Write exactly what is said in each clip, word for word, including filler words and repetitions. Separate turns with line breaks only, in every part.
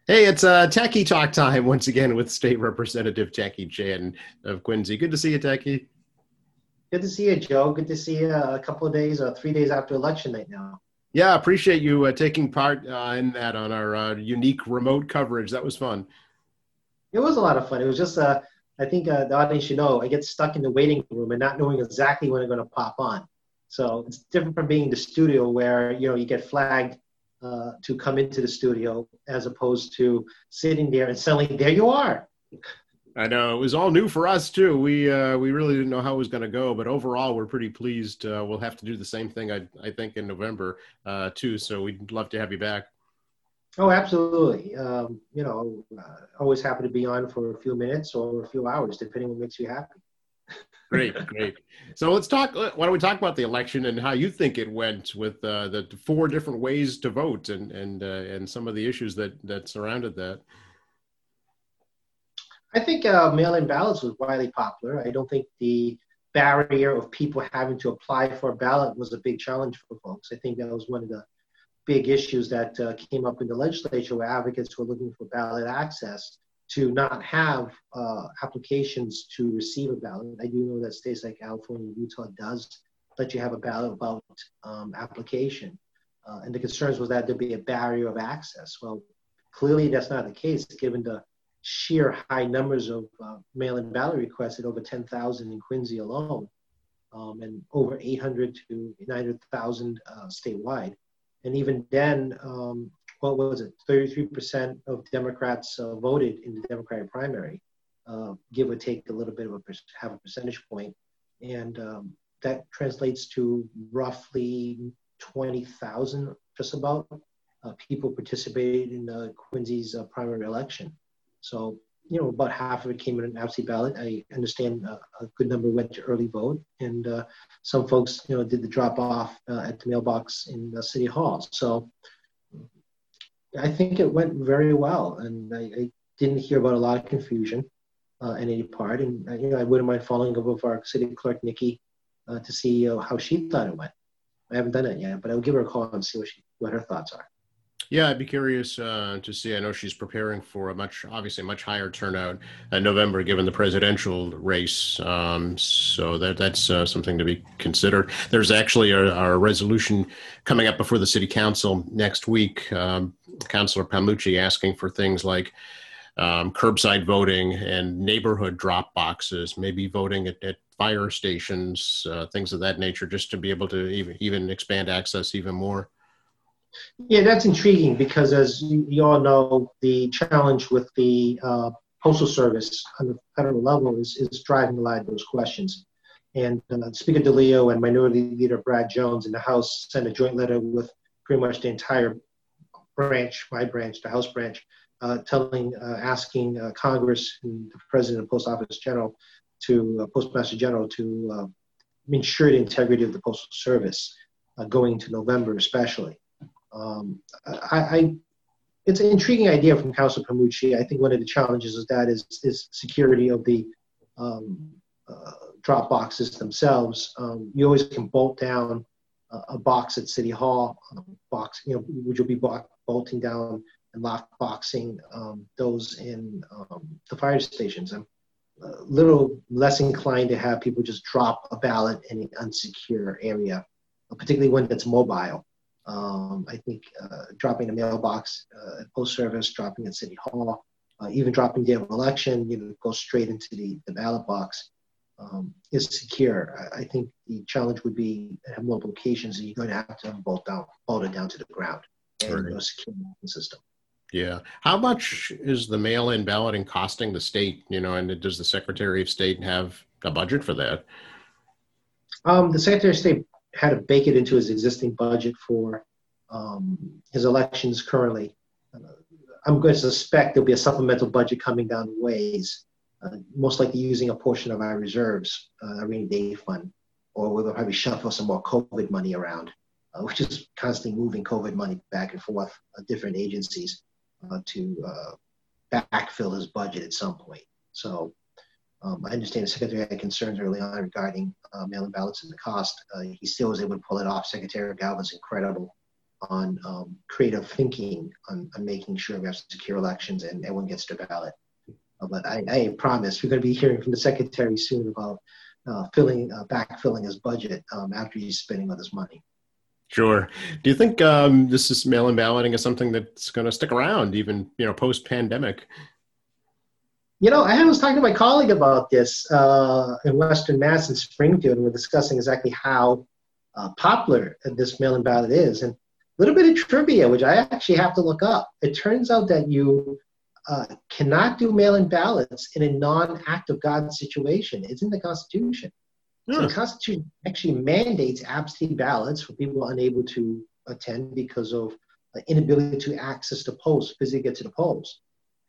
Hey, it's uh, Techie Talk time once again with State Representative Jackie Chan of Quincy. Good to see you, Techie.
Good to see you, Joe. Good to see you a couple of days or three days after election night now.
Yeah, appreciate you uh, taking part uh, in that on our uh, unique remote coverage. That was fun.
It was a lot of fun. It was just, uh, I think uh, the audience should know, I get stuck in the waiting room and not knowing exactly when I'm going to pop on. So it's different from being in the studio where, you know, you get flagged uh, to come into the studio as opposed to sitting there and suddenly there you are.
I know it was all new for us too. We uh, we really didn't know how it was going to go, but overall, we're pretty pleased. Uh, we'll have to do the same thing, I I think, in November uh, too. So we'd love to have you back.
Oh, absolutely. Um, you know, uh, always happy to be on for a few minutes or a few hours, depending on what makes you happy.
Great, great. So let's talk. Why don't we talk about the election and how you think it went with uh, the four different ways to vote and and uh, and some of the issues that that surrounded that.
I think uh, mail-in ballots was widely popular. I don't think the barrier of people having to apply for a ballot was a big challenge for folks. I think that was one of the big issues that uh, came up in the legislature where advocates were looking for ballot access to not have uh, applications to receive a ballot. I do know that states like California and Utah does let you have a ballot about um, application. Uh, and the concerns was that there'd be a barrier of access. Well, clearly that's not the case given the sheer high numbers of uh, mail-in ballot requests at over ten thousand in Quincy alone, um, and over eight hundred to nine hundred thousand uh, statewide. And even then, um, what was it, thirty-three percent of Democrats uh, voted in the Democratic primary, uh, give or take a little bit of a, have a percentage point. And um, that translates to roughly twenty thousand, just about, uh, people participated in uh, Quincy's uh, primary election. So, you know, about half of it came in an absentee ballot. I understand uh, a good number went to early vote, and uh, some folks, you know, did the drop off uh, at the mailbox in the city hall. So I think it went very well, and I, I didn't hear about a lot of confusion uh, in any part. And uh, you know, I wouldn't mind following up with our city clerk Nikki uh, to see uh, how she thought it went. I haven't done it yet, but I'll give her a call and see what she what her thoughts are.
Yeah, I'd be curious uh, to see. I know she's preparing for a much, obviously, much higher turnout in November, given the presidential race. Um, so that that's uh, something to be considered. There's actually a, a resolution coming up before the city council next week. Um, Councilor Palmucci asking for things like um, curbside voting and neighborhood drop boxes, maybe voting at, at fire stations, uh, things of that nature, just to be able to even even expand access even more.
Yeah, that's intriguing because, as you, you all know, the challenge with the uh, Postal Service on the federal level is, is driving a lot of those questions. And uh, Speaker DeLeo and Minority Leader Brad Jones in the House sent a joint letter with pretty much the entire branch, my branch, the House branch, uh, telling, uh, asking uh, Congress and the President of the Post Office General to, uh, Postmaster General to uh, ensure the integrity of the Postal Service uh, going into November especially. Um, I, I, it's an intriguing idea from Councilor Palmucci. I think one of the challenges is that is, is security of the um, uh, drop boxes themselves. Um, you always can bolt down a, a box at City Hall, um, box, you know, would you be bolting down and lock boxing um, those in um, the fire stations? I'm a little less inclined to have people just drop a ballot in an unsecure area, particularly when it's mobile. Um, I think uh, dropping a mailbox uh, at Post Service, dropping at City Hall, uh, even dropping day of election, you know, go straight into the, the ballot box um, is secure. I, I think the challenge would be to have multiple locations, and you're going to have to bolt down, bolt it down to the ground, and right. Secure the system.
Yeah. How much is the mail-in balloting costing the state? You know, and does the Secretary of State have a budget for that?
Um, the Secretary of State had to bake it into his existing budget for um, his elections currently. Uh, I'm going to suspect there'll be a supplemental budget coming down the ways, uh, most likely using a portion of our reserves, uh, a rainy day fund, or we'll probably shuffle some more COVID money around, uh, which is constantly moving COVID money back and forth, uh, different agencies uh, to uh, backfill his budget at some point. So Um, I understand the Secretary had concerns early on regarding uh, mail-in ballots and the cost. Uh, he still was able to pull it off. Secretary Galvin's incredible on um, creative thinking on, on making sure we have secure elections and everyone gets their ballot. Uh, but I, I promise we're going to be hearing from the secretary soon about uh, filling, uh, backfilling his budget um, after he's spending all this money.
Sure. Do you think um, this is mail-in balloting is something that's going to stick around even, you know, post-pandemic?
You know, I was talking to my colleague about this uh, in Western Mass in Springfield, and we're discussing exactly how uh, popular this mail-in ballot is. And a little bit of trivia, which I actually have to look up. It turns out that you uh, cannot do mail-in ballots in a non-act of God situation. It's in the Constitution. Hmm. So the Constitution actually mandates absentee ballots for people unable to attend because of uh, inability to access the polls, physically get to the polls.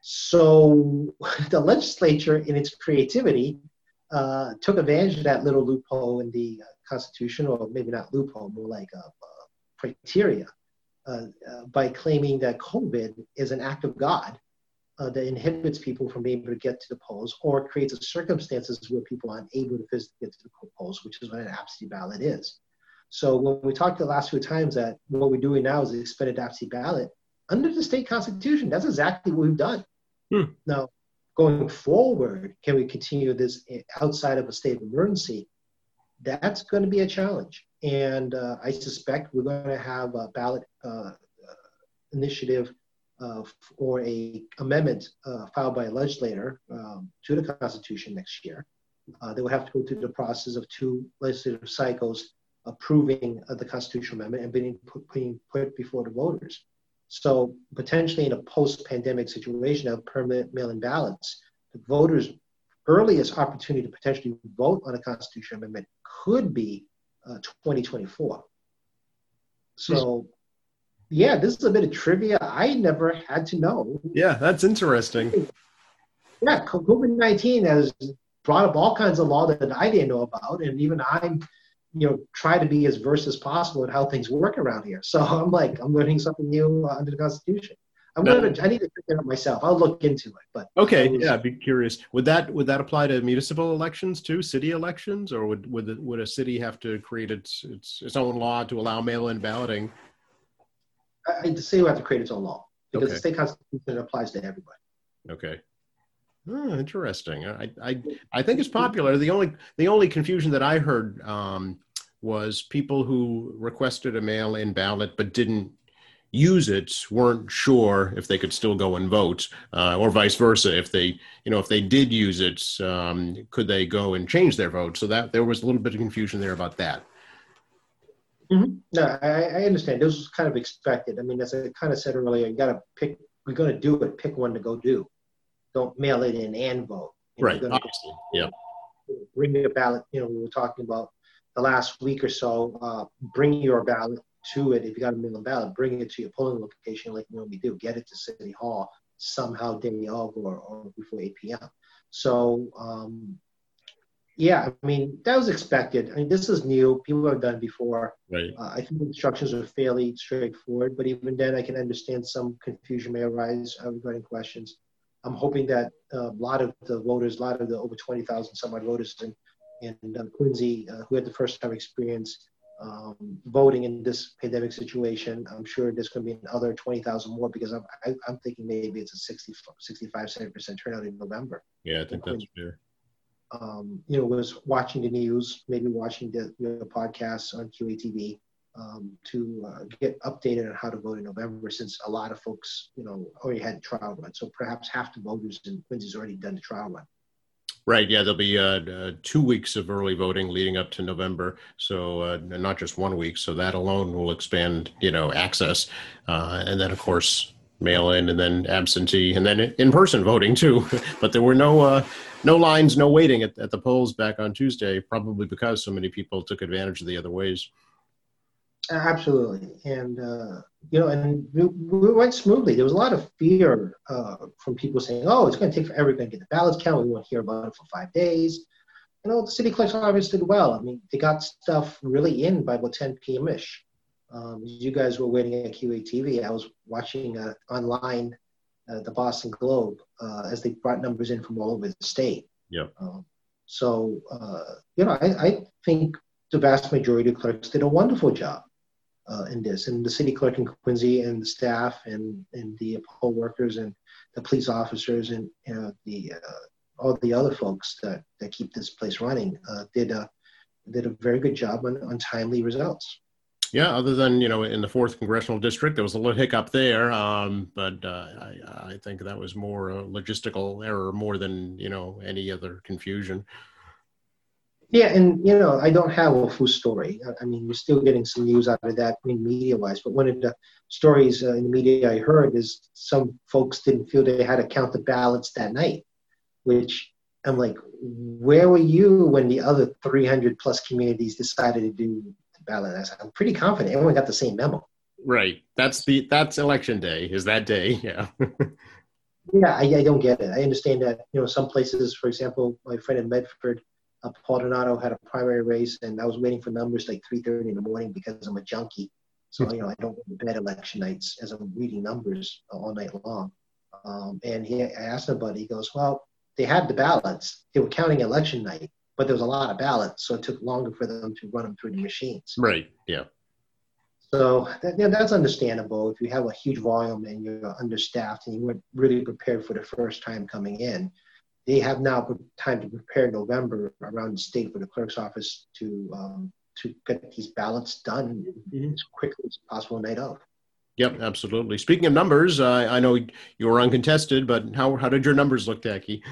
So the legislature, in its creativity, uh, took advantage of that little loophole in the uh, Constitution, or maybe not loophole, more like a, a criteria, uh, uh, by claiming that COVID is an act of God uh, that inhibits people from being able to get to the polls, or creates a circumstances where people are unable to physically get to the polls, which is what an absentee ballot is. So when we talked the last few times that what we're doing now is the expanded absentee ballot, under the state constitution, that's exactly what we've done. Hmm. Now, going forward, can we continue this outside of a state of emergency? That's going to be a challenge. And uh, I suspect we're going to have a ballot uh, initiative uh, or a amendment uh, filed by a legislator um, to the Constitution next year. Uh, they will have to go through the process of two legislative cycles approving uh, the constitutional amendment and being put, being put before the voters. So potentially in a post-pandemic situation of permanent mail-in ballots, the voters' earliest opportunity to potentially vote on a constitutional amendment could be uh, twenty twenty-four. So, yeah, this is a bit of trivia I never had to know.
Yeah, that's interesting.
Yeah, COVID nineteen has brought up all kinds of law that I didn't know about, and even I'm you know, try to be as versed as possible in how things work around here. So I'm like, I'm learning something new uh, under the Constitution. I'm no. gonna, I need to check it out myself. I'll look into it. But
okay,
was,
yeah, I'd be curious. Would that would that apply to municipal elections too, city elections, or would would the, would a city have to create its its its own law to allow mail-in balloting?
I, the city will have to create its own law because
okay.
the state constitution applies to everybody.
Okay. Oh, interesting. I, I I think it's popular. The only the only confusion that I heard um, was people who requested a mail-in ballot but didn't use it weren't sure if they could still go and vote, uh, or vice versa. If they you know if they did use it, um, could they go and change their vote? So that there was a little bit of confusion there about that.
Mm-hmm. No, I, I understand. This was kind of expected. I mean, as I kind of said earlier, you got to pick. We're going to do it. Pick one to go do. Don't mail it in and vote. You
right,
know,
obviously, yeah.
Bring your ballot, you know, we were talking about the last week or so, uh, bring your ballot to it. If you got a mail-in ballot, bring it to your polling location like you normally do. Get it to City Hall somehow day of or, or before eight p.m. So, um, yeah, I mean, that was expected. I mean, this is new. People have done it before.
Right.
Uh, I think the instructions are fairly straightforward, but even then I can understand some confusion may arise uh, regarding questions. I'm hoping that uh, a lot of the voters, a lot of the over twenty thousand some odd voters in, in uh, Quincy uh, who had the first time experience um, voting in this pandemic situation, I'm sure there's going to be another twenty thousand more because I'm, I, I'm thinking maybe it's a sixty, sixty-five, seventy percent turnout in November.
Yeah, I think that's fair.
Um, you know, was watching the news, maybe watching the you know, podcasts on Q A T V. Um, to uh, get updated on how to vote in November, since a lot of folks, you know, already had trial run. So perhaps half the voters in Quincy's already done the trial run.
Right. Yeah, there'll be uh, uh, two weeks of early voting leading up to November. So uh, not just one week. So that alone will expand, you know, access. Uh, and then, of course, mail-in and then absentee and then in-person voting, too. But there were no uh, no lines, no waiting at, at the polls back on Tuesday, probably because so many people took advantage of the other ways.
Absolutely. And, uh, you know, and we, we went smoothly. There was a lot of fear uh, from people saying, oh, it's going to take forever to get the ballots counted. We won't hear about it for five days. You know, the city clerk's office did well. I mean, they got stuff really in by about ten p.m.-ish. Um, you guys were waiting at Q A T V. I was watching uh, online uh, the Boston Globe uh, as they brought numbers in from all over the state.
Yeah.
Um, so, uh, you know, I, I think the vast majority of clerks did a wonderful job. uh, in this. And the city clerk in Quincy and the staff and, and the poll workers and the police officers and you know, the uh, all the other folks that, that keep this place running uh, did a did a very good job on, on timely results.
Yeah, other than, you know, in the fourth congressional district, there was a little hiccup there, um, but uh, I, I think that was more a logistical error more than, you know, any other confusion.
Yeah, and, you know, I don't have a full story. I mean, we're still getting some news out of that in media-wise, but one of the stories uh, in the media I heard is some folks didn't feel they had to count the ballots that night, which I'm like, where were you when the other three hundred plus communities decided to do the ballot? I said, I'm pretty confident everyone got the same memo.
Right. That's the that's election day. Is that day? Yeah.
Yeah, I, I don't get it. I understand that, you know, some places, for example, my friend in Medford, uh, Paul Donato had a primary race, and I was waiting for numbers like three thirty in the morning because I'm a junkie. So, you know, I don't go to bed election nights as I'm reading numbers all night long. Um, and he, I asked him about it. He goes, well, they had the ballots. They were counting election night, but there was a lot of ballots, so it took longer for them to run them through the machines.
Right. Yeah.
So that, you know, that's understandable. If you have a huge volume and you're understaffed and you weren't really prepared for the first time coming in, they have now put time to prepare November around the state for the clerk's office to um, to get these ballots done mm-hmm. as quickly as possible night of.
Yep, absolutely. Speaking of numbers, uh, I know you were uncontested, but how how did your numbers look, Tacky?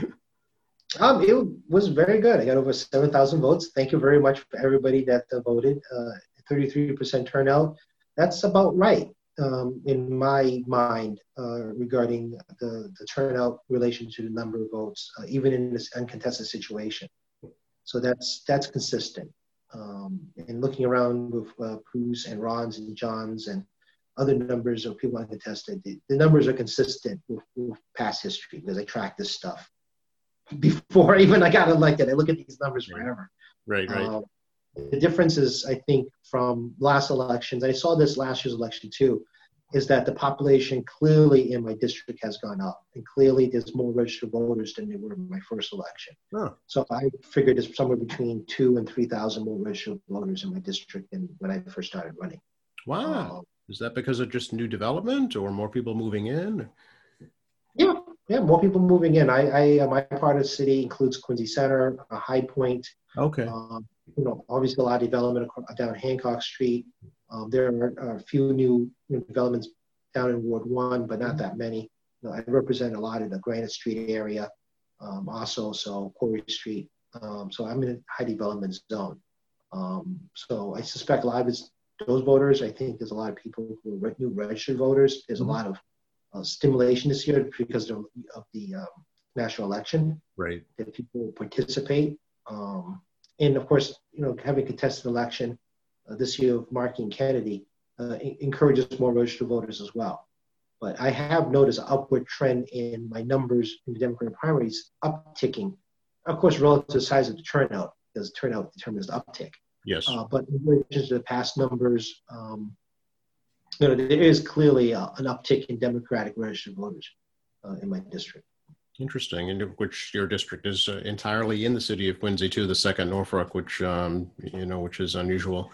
Um, it was very good. I got over seven thousand votes. Thank you very much for everybody that uh, voted. Uh, thirty-three percent turnout. That's about right um, in my mind uh, regarding the, the turnout in relation to the number of votes, uh, even in this uncontested situation. So that's that's consistent. Um, and looking around with uh, Bruce and Ron's and John's and other numbers of people uncontested, the, the numbers are consistent with, with past history because I track this stuff before even I got elected. I look at these numbers forever.
Right, right.
Um, the difference is, I think, from last elections, I saw this last year's election too, is that the population clearly in my district has gone up. And clearly there's more registered voters than there were in my first election.
Huh.
So I figured there's somewhere between two and three thousand more registered voters in my district than when I first started running.
Wow. Um, is that because of just new development or more people moving in?
Yeah, yeah, more people moving in. I, I uh, my part of the city includes Quincy Center, uh, High Point.
Okay.
Um, you know, obviously a lot of development down Hancock Street. Um, there are a few new, new developments down in Ward One, but not that many. You know, I represent a lot of the Granite Street area, um, also, so Quarry Street. Um, so I'm in a high development zone. Um, so I suspect a lot of it's those voters. I think there's a lot of people who are new registered voters. There's mm-hmm. a lot of uh, stimulation this year because of, of the um, national election.
Right.
That people participate. Um, and of course, you know, having a contested election uh, this year of Markey and Kennedy uh, encourages more registered voters as well. But I have noticed an upward trend in my numbers in the Democratic primaries upticking, of course, relative to the size of the turnout, because turnout determines the uptick.
Yes.
Uh, but in relation to the past numbers, um, you know, there is clearly a, an uptick in Democratic registered voters uh, in my district.
Interesting. And which your district is uh, entirely in the city of Quincy too, the second Norfolk, which, um, you know, which is unusual.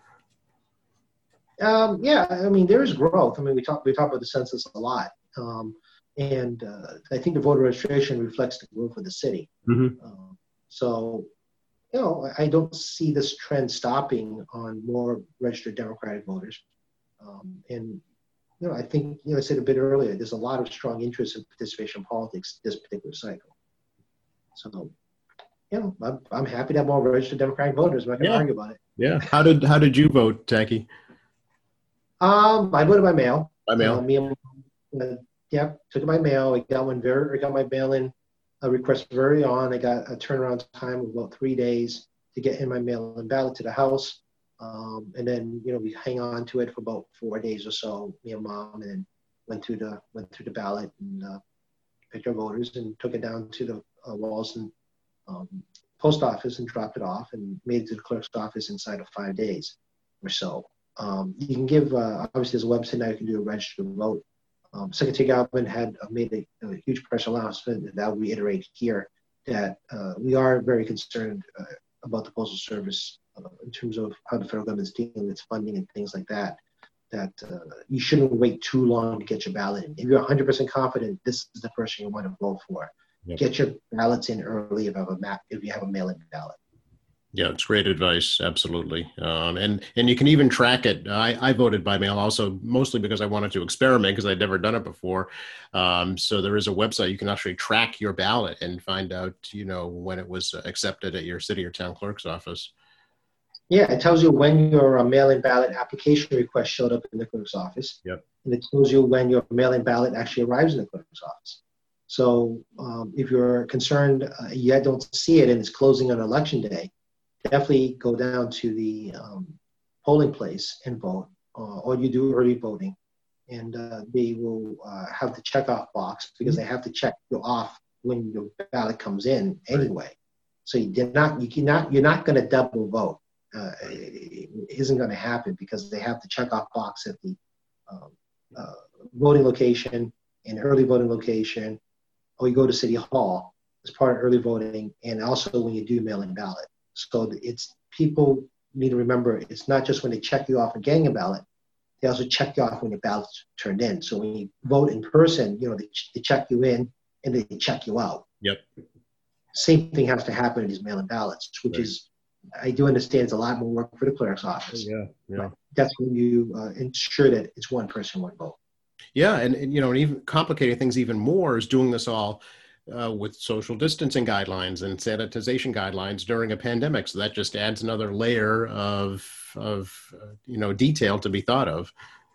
Um, yeah, I mean, there is growth. I mean, we talk, we talk about the census a lot. Um, and uh, I think the voter registration reflects the growth of the city.
Mm-hmm.
Um, so, you know, I don't see this trend stopping on more registered Democratic voters. Um, and, you know, I think, you know, I said a bit earlier, there's a lot of strong interest in participation in politics this particular cycle. So, you know, I'm, I'm happy to have more registered Democratic voters. I'm not going to
yeah.
argue about it.
Yeah. How did how did you vote, Tacky?
Um, I voted by mail.
By mail.
Uh, me and, uh, yeah, took it by mail. I got one very, I got my mail-in uh, request very on. I got a turnaround time of about three days to get in my mail-in ballot to the house. Um, and then, you know, we hang on to it for about four days or so, me and mom, and then went through the went through the ballot and uh, picked our voters and took it down to the uh, Wallaston um, post office and dropped it off and made it to the clerk's office inside of five days or so. Um, you can give, uh, obviously there's a website now you can do a register to vote. Um, Secretary Galvin had uh, made a, a huge press announcement that I'll reiterate here that uh, we are very concerned uh, about the Postal Service uh, in terms of how the federal government is dealing with its funding and things like that. that uh, you shouldn't wait too long to get your ballot in. If you're one hundred percent confident this is the person you want to vote for, yep. Get your ballots in early if you have a map, if you have a mail-in ballot.
Yeah, it's great advice. Absolutely. Um, and, and you can even track it. I, I voted by mail also, mostly because I wanted to experiment because I'd never done it before. Um, so there is a website you can actually track your ballot and find out, you know, when it was accepted at your city or town clerk's office.
Yeah, it tells you when your uh, mail-in ballot application request showed up in the clerk's office.
Yep.
And it tells you when your mail-in ballot actually arrives in the clerk's office. So um, if you're concerned uh, you don't see it and it's closing on election day, definitely go down to the um, polling place and vote, uh, or you do early voting, and uh, they will uh, have the checkoff box because they have to check you off when your ballot comes in anyway. Right. So you did not, you cannot, you're not going to double vote. Uh, it isn't going to happen because they have the checkoff box at the um, uh, voting location and early voting location, or you go to City Hall as part of early voting, and also when you do mail-in ballot. So it's, people need to remember, it's not just when they check you off and getting a ballot, they also check you off when your ballot's turned in. So when you vote in person, you know, they, they check you in and they check you out.
Yep.
Same thing has to happen in these mail-in ballots, which right. is, I do understand it's a lot more work for the clerk's office.
Yeah, yeah.
But that's when you uh, ensure that it's one person, one vote.
Yeah, and, and you know, and even complicating things even more is doing this all Uh, with social distancing guidelines and sanitization guidelines during a pandemic. So that just adds another layer of, of uh, you know, detail to be thought of.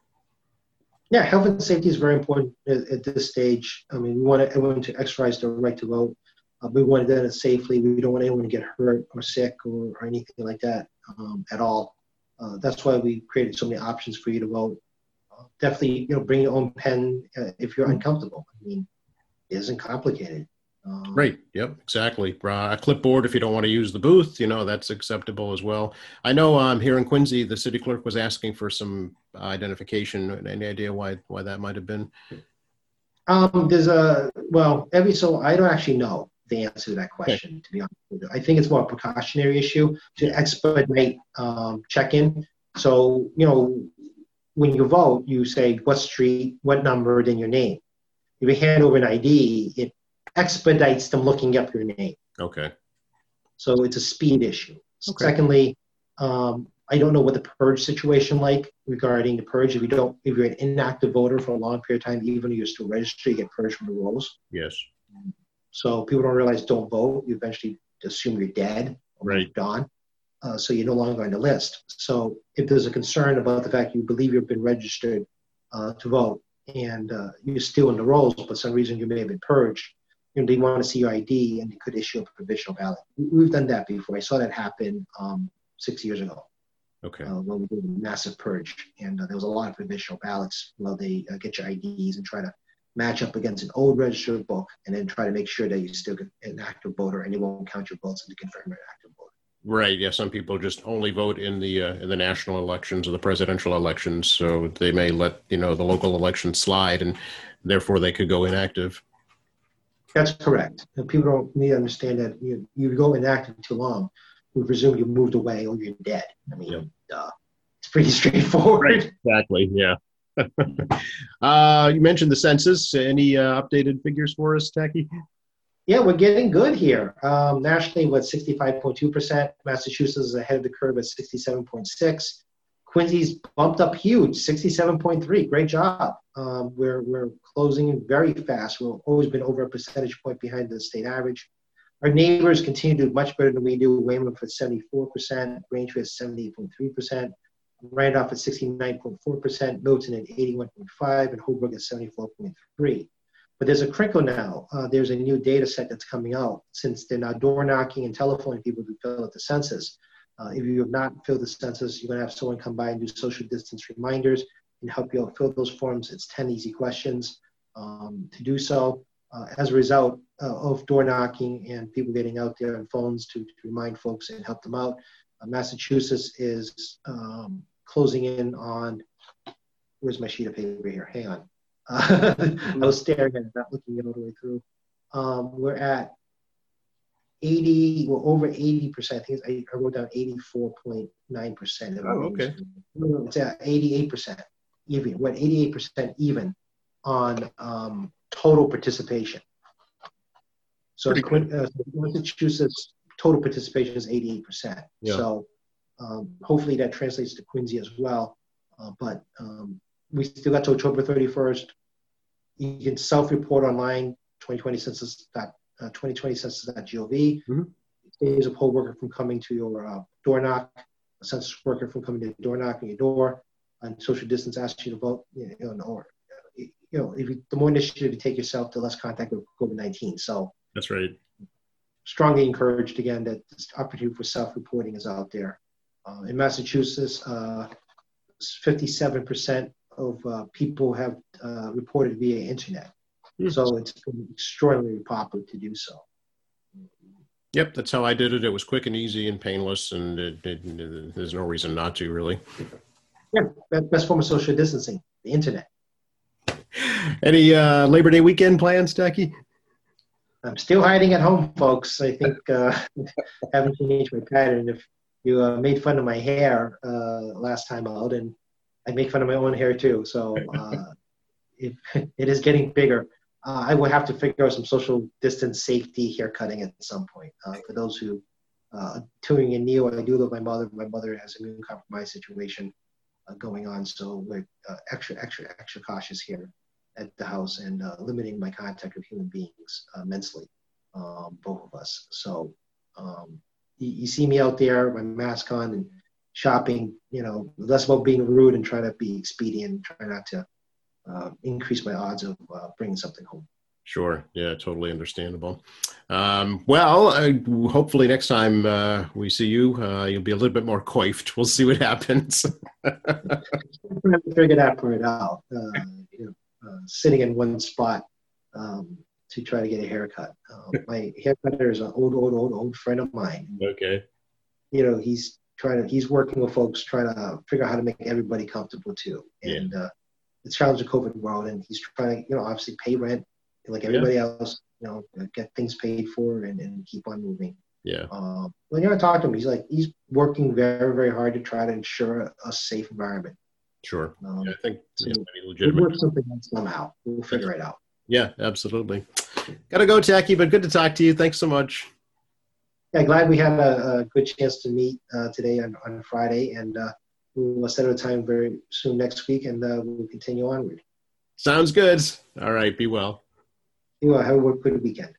Yeah, health and safety is very important at, at this stage. I mean, we want everyone to exercise their right to vote. Uh, we want to do it safely. We don't want anyone to get hurt or sick or, or anything like that um, at all. Uh, that's why we created so many options for you to vote. Uh, definitely, you know, bring your own pen uh, if you're uncomfortable. I mean, isn't complicated. Um,
right. Yep. Exactly. Uh, a clipboard, if you don't want to use the booth, you know, that's acceptable as well. I know um, here in Quincy, the city clerk was asking for some identification. Any idea why why that might have been?
Um, there's a, well, every so, I don't actually know the answer to that question, okay. To be honest with you. I think it's more a precautionary issue to expedite um, check-in. So, you know, when you vote, you say what street, what number, then your name. If you hand over an I D, it expedites them looking up your name.
Okay.
So it's a speed issue. Okay. Secondly, um, I don't know what the purge situation like regarding the purge. If you don't, if you're an inactive voter for a long period of time, even if you're still registered, you get purged from the rolls.
Yes.
So people don't realize don't vote. You eventually assume you're dead or
right.
moved on. Uh, so you're no longer on the list. So if there's a concern about the fact you believe you've been registered uh, to vote, and uh, you're still in the rolls, but for some reason you may have been purged, you know, they want to see your I D and they could issue a provisional ballot. We've done that before. I saw that happen um, six years ago.
Okay.
Uh, when we did a massive purge, and uh, there was a lot of provisional ballots. Well, they uh, get your I Ds and try to match up against an old registered book, and then try to make sure that you still get an active voter, and they won't count your votes to confirm you're an active voter.
Right. Yeah. Some people just only vote in the uh, in the national elections or the presidential elections, so they may let you know the local elections slide, and therefore they could go inactive.
That's correct. And people don't need to understand that you you go inactive too long, we presume you moved away or you're dead. I mean, yep. uh, it's pretty straightforward.
Right. Exactly. Yeah. uh, you mentioned the census. Any uh, updated figures for us, Tacky?
Yeah, we're getting good here. Um, nationally, we're at sixty-five point two percent. Massachusetts is ahead of the curve at sixty-seven point six. Quincy's bumped up huge, sixty-seven point three. Great job. Um, we're we're closing very fast. We've always been over a percentage point behind the state average. Our neighbors continue to do much better than we do. Weymouth at seventy-four percent, Braintree at seventy-eight point three percent, Randolph at sixty-nine point four percent, Milton at eighty-one point five, and Holbrook at seventy-four point three. But there's a crinkle now. Uh, there's a new data set that's coming out since they're now door knocking and telephoning people to fill out the census. Uh, if you have not filled the census, you're going to have someone come by and do social distance reminders and help you out fill those forms. It's ten easy questions um, to do so. Uh, as a result uh, of door knocking and people getting out there on phones to, to remind folks and help them out, uh, Massachusetts is um, closing in on, where's my sheet of paper here? Hang on. Uh, I was staring at it, not looking it all the way through. Um, we're at eighty, we're over eighty percent. I think it's, I wrote down eighty-four point nine percent.
Oh, okay.
It's at eighty-eight percent. even, went eighty-eight percent even on um, total participation. So, uh, Massachusetts total participation is eighty-eight percent.
Yeah.
So um, hopefully that translates to Quincy as well. Uh, but um, we still got to October thirty-first. You can self-report online, twenty twenty census dot census dot gov.
Mm-hmm.
There's a poll worker from coming to your uh, door knock, a census worker from coming to your door knock on your door, and social distance asks you to vote. You know, or you know, if you, the more initiative you take yourself, the less contact with COVID nineteen. So
that's right.
Strongly encouraged again that this opportunity for self-reporting is out there. Uh, in Massachusetts, uh, fifty-seven percent of uh, people have uh, reported via internet. Mm-hmm. So it's been extraordinarily popular to do so.
Yep, that's how I did it. It was quick and easy and painless, and it, it, it, there's no reason not to, really.
Yeah, best form of social distancing, the internet.
Any uh, Labor Day weekend plans, Tacky?
I'm still hiding at home, folks. I think uh, I haven't changed my pattern. If you uh, made fun of my hair uh, last time out, and I make fun of my own hair too. So uh, it, it is getting bigger. Uh, I will have to figure out some social distance safety haircutting at some point. Uh, for those who uh, tuning in new, I do live with my mother. My mother has an immune compromised situation uh, going on, so we're uh, extra, extra, extra cautious here at the house and uh, limiting my contact with human beings uh, immensely, um, both of us. So um, you, you see me out there, my mask on and shopping, you know, less about being rude and trying to be expedient, trying not to uh, increase my odds of uh, bringing something home.
Sure. Yeah, totally understandable. Um, well, uh, hopefully next time uh, we see you, uh, you'll be a little bit more coiffed. We'll see what happens.
Figure that part out. Uh, you know, uh, sitting in one spot um, to try to get a haircut. Uh, my haircutter is an old, old, old, old friend of mine.
Okay.
You know, he's trying to, he's working with folks trying to figure out how to make everybody comfortable too. And yeah. uh, it's challenge the COVID world, and he's trying to, you know, obviously pay rent like everybody yeah. else, you know, get things paid for and, and keep on moving.
Yeah.
Um, when you talk to him, he's like, he's working very, very hard to try to ensure a, a safe environment.
Sure. Um, yeah, I think
so
yeah, legitimate.
We'll work something out somehow. We'll figure it out.
Yeah, absolutely. Got to go, Tacky, but good to talk to you. Thanks so much.
Yeah, glad we had a, a good chance to meet uh, today on, on Friday, and uh, we'll set a time very soon next week, and uh, we'll continue onward.
Sounds good. All right. Be well.
You know, have a good weekend.